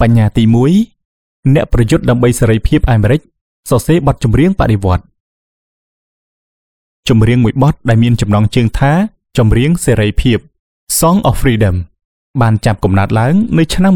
បញ្ញាទី1អ្នកប្រយុទ្ធដើម្បីសេរីភាពអាមេរិកសរសេរបទចម្រៀងបដិវត្តន៍ចម្រៀងមួយបទដែលមានចំណងជើងថាចម្រៀងសេរីភាព Song of Freedom បានចាប់កំណើតឡើងនៅឆ្នាំ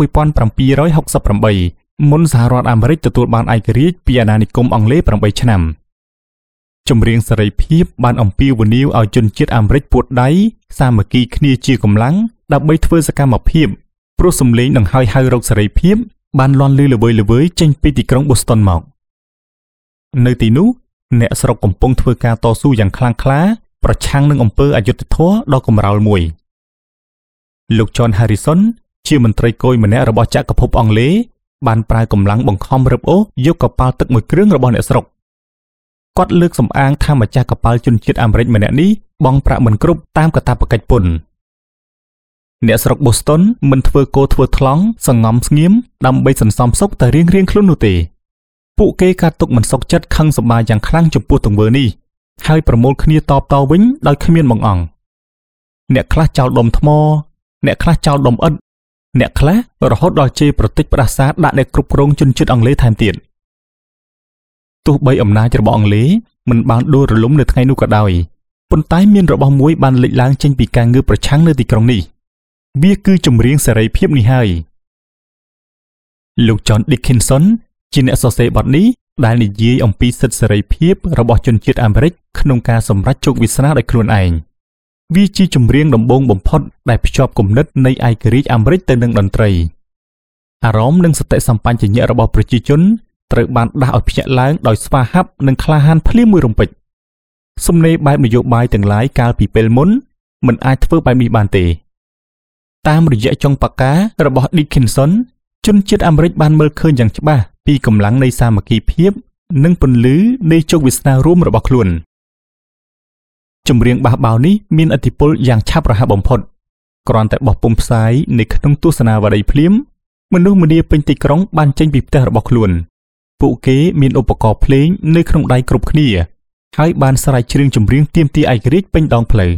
1768មុនសហរដ្ឋអាមេរិកទទួលបានឯករាជ្យពីអាណានិគមអង់គ្លេស8ឆ្នាំចម្រៀងសេរីភាពបានអំពាវនាវឲ្យជនជាតិអាមេរិកពួតដៃសាមគ្គីគ្នាជាកម្លាំងដើម្បីធ្វើសកម្មភាពព្រោះសម្លេងដង្ហើយហៅរកសេរីភាពបានលាន់ឮល្វើយចេញពីទីក្រុង Boston មកនៅទីនោះអ្នកស្រុកកំពុងធ្វើការតស៊ូយ៉ាងខ្លាំងក្លាប្រឆាំងនឹងអំពើអយុត្តិធម៌ដ៏កម្រោលមួយលោក John Harrison ជាមន្ត្រីគយម្នាក់របស់ចក្រភពអង់គ្លេសបានប្រើកម្លាំងបង្ខំរឹបអូសយកកប៉ាល់ទឹកមួយគ្រឿងរបស់អ្នកស្រុកគាត់លើកសម្អាងថាម្ចាស់កប៉ាល់ជនជាតិអាមេរិកម្នាក់នេះបង់ប្រាក់មិនគ្រប់តាមកាតព្វកិច្ចពន្ធអ្នកស្រុក Boston មិនធ្វើគោធ្វើថ្លង់សង្ងំស្ងៀមដើម្បីសន្សំសុខតែរៀងខ្លួននោះទេពួកគេកាត់ទុកមិនសុខចិត្តខឹងសម្បាយ៉ាងខ្លាំងចំពោះទង្វើនេះហើយប្រមូលគ្នាតបតវិញដោយគ្មានបង្អង់អ្នកខ្លះចោលដុំថ្មអ្នកខ្លះចោលដុំឥដ្ឋអ្នកខ្លះរហូតដល់ជេរប្រតិចផ្ដាសាដាក់អ្នកគ្រប់គ្រងជនជាតិអង់គ្លេសថែមទៀតទោះបីអំណាចរបស់អង់គ្លេសមិនបានដួលរលំនៅថ្ងៃនោះក៏ដោយប៉ុន្តែមានរបស់មួយបានលេចឡើងចេញពីការងើបប្រឆាំងនៅទីក្រុងនេះវាគឺចម្រៀងសេរីភាពនេះហើយលោក John Dickinson ជាអ្នកសរសេរបទនេះដែលនិយាយអំពីសិទ្ធិសេរីភាពរបស់ជនជាតិអាមេរិកក្នុងការសម្រេចជោគវាសនាដោយខ្លួនឯងវាជាចម្រៀងដំបូងបំផុតដែលភ្ជាប់គំនិតនៃឯករាជ្យអាមេរិកទៅនឹងតន្ត្រីអារម្មណ៍និងសតិសម្បញ្ញៈរបស់ប្រជាជនត្រូវបានដាស់ឲ្យភ្ញាក់ឡើងដោយស្វាហាប់និងក្លាហានភ្លាមមួយរំពេចសំណេរបែបនយោបាយទាំងឡាយកាលពីពេលមុនមិនអាចធ្វើបែបនេះបានទេតាមរយៈចុងប៉ាការបស់ Dickinson ជនជាតិអាមេរិកបានមើលឃើញយ៉ាងច្បាស់ពីកម្លាំងនៃសាមគ្គីភាពនិងពន្លឺនៃជោគវាសនារួមរបស់ខ្លួនចម្រៀងបះបោរនេះមានឥទ្ធិពលយ៉ាងឆាប់រហ័សបំផុតគ្រាន់តែបោះពុម្ពផ្សាយនៅក្នុងទស្សនាវដ្តីភ្លាមមនុស្សម្នាពេញទីក្រុងបានចេញពីផ្ទះរបស់ខ្លួនពួកគេមានឧបករណ៍ភ្លេងនៅក្នុងដៃគ្រប់គ្នាហើយបានស្រែកច្រៀងចម្រៀងទាមទារឯករាជ្យពេញដងផ្លូវ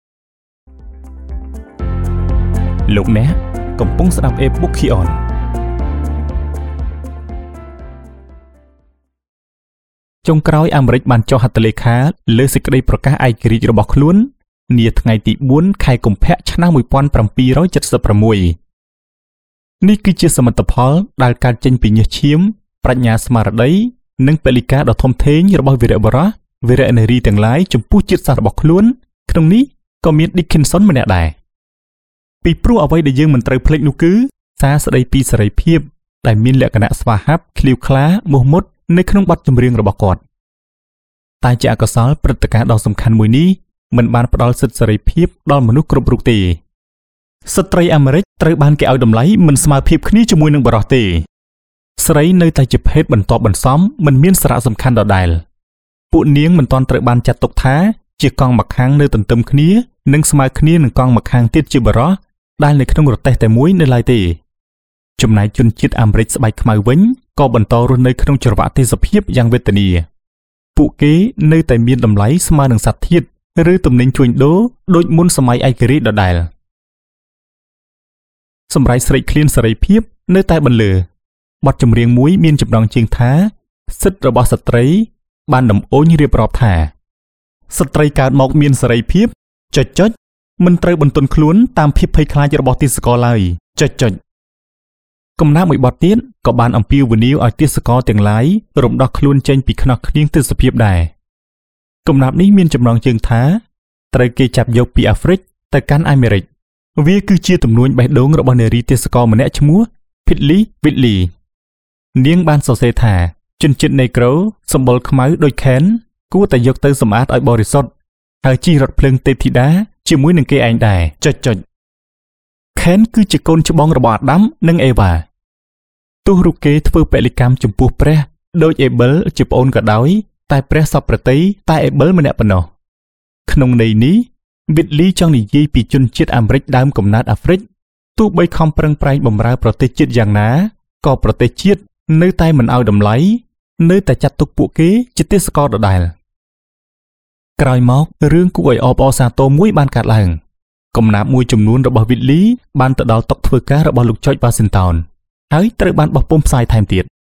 លោកអ្នកកំពុងស្ដាប់ Ebook Kionចុងក្រោយអាមេរិកបានចុះហត្ថលេខាលើសេចក្តីប្រកាសឯករាជ្យរបស់ខ្លួននាថ្ងៃទី4ខែកុម្ភៈឆ្នាំ1776នេះគឺជាសមិទ្ធផលដែលកើតចេញពីញើសឈាមប្រាជ្ញាស្មារតីនិងពលិកាដ៏ធំធេងរបស់វីរបុរសវីរនារីទាំងឡាយចំពោះជាតិសាសន៍របស់ខ្លួនក្នុងនេះក៏មាន Dickinson ម្នាក់ដែរពីព្រោះអ្វីដែលយើងមិនត្រូវភ្លេចនោះគឺសារស្តីពីសេរីភាពដែលមានលក្ខណៈស្វាហាប់ឃ្លាវខ្លាមោះមុតនៅក្នុងបទចម្រៀងរបស់គាត់តែជាអកុសលព្រឹត្តិការណ៍ដ៏សំខាន់មួយនេះមិនបានផ្ដល់សិទ្ធិសេរីភាពដល់មនុស្សគ្រប់រូបទេស្ត្រីអាមេរិកត្រូវបានគេឲ្យតម្លៃមិនស្មើភាពគ្នាជាមួយនឹងបុរសទេស្រីនៅតែជាភេទបន្ទាប់បន្សំមិនមានសារៈសំខាន់ដដែលពួកនាងមិនទាន់ត្រូវបានចាត់ទុកថាជាកង់ម្ខាងនៅទន្ទឹមគ្នានិងស្មើគ្នានឹងកង់ម្ខាងទៀតជាបុរសដែលនៅក្នុងរទេះតែមួយនៅឡើយទេចំណែកជនជាតិអាមេរិកស្បែកខ្មៅវិញក៏បន្តរស់នៅក្នុងច្រវាក់ទេសភាពយ៉ាងវេទនាពួកគេនៅតែមានតម្លៃស្មើនឹងសត្វធាតុឬទំនិញជួញដូរដូចមុនសម័យឯករាជ្យដដែលសម្រាប់ស្រែកឃ្លានសេរីភាពនៅតែបន្លឺបទចម្រៀងមួយមានចំណងជើងថាសិទ្ធិរបស់ស្ត្រីបានដំអូញរៀបរាប់ថាស្ត្រីកើតមកមានសេរីភាពចុចមិនត្រូវបន្ទន់ខ្លួនតាមភាពភ័យខ្លាចរបស់ទាសករឡើយចុចកំណាព្យមួយបទទៀតក៏បានអំពាវនាវឲ្យទាសករទាំងឡាយរំដោះខ្លួនចេញពីខ្នោះខ្នៀងទេសភាពដែរកំណាព្យនេះមានចំណងជើងថាត្រូវគេចាប់យកពីអាហ្វ្រិកទៅកាន់អាមេរិកវាគឺជាទំនួញបេះដូងរបស់នារីទាសករម្នាក់ឈ្មោះ Piddly Whitley នាងបានសរសេរថាជនជាតិនេក្រូសម្បុរខ្មៅដូចខេនគួរតែយកទៅសម្អាតឲ្យបរិសុទ្ធហើយជិះរថភ្លើងទេពធីតាជាមួយនឹងគេឯងដែរចុចខេនគឺជាកូនច្បងរបស់អាដាមនិងអេវ៉ាទោះរូបគេធ្វើពលិកម្មចំពោះព្រះដោយអេប៊លជាប្អូនក៏ដោយតែព្រះសពប្រតិតែអេប៊លម្នាក់ប៉ុណ្ណោះក្នុងន័យនេះវិតលីចង់និយាយពីជនជាតិអាមេរិកដើមកំណើតអាហ្វ្រិកទោះបីខំប្រឹងប្រែងបម្រើប្រទេសជាតិយ៉ាងណាក៏ប្រទេសជាតិនៅតែមិនឲ្យតម្លៃនៅតែចាត់ទុកពួកគេជាទាសករដដែលក្រោយមករឿងគួរឲ្យអបអរសាទរមួយបានកើតឡើងកំណាព្យមួយចំនួនរបស់វិតលីបានទៅដល់តុធ្វើការរបស់លោកចុចវ៉ាស៊ីនតោនហើយត្រូវបានបោះពុម្ពផ្សាយថែមទៀត